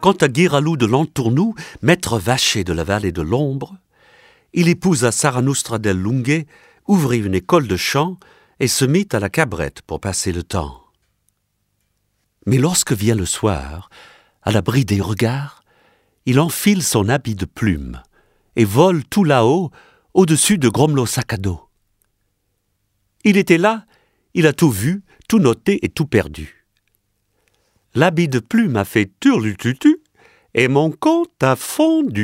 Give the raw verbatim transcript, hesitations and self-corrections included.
Quant à Guiralou de Lantournou, maître vacher de la vallée de l'Ombre, il épousa Sarah Nostra del Lunghe, ouvrit une école de chant et se mit à la cabrette pour passer le temps. Mais lorsque vient le soir, à l'abri des regards, il enfile son habit de plume et vole tout là-haut, au-dessus de Gromlo-Saccado. Il était là, il a tout vu, tout noté et tout perdu. L'habit de plume a fait turlututu et mon compte a fondu.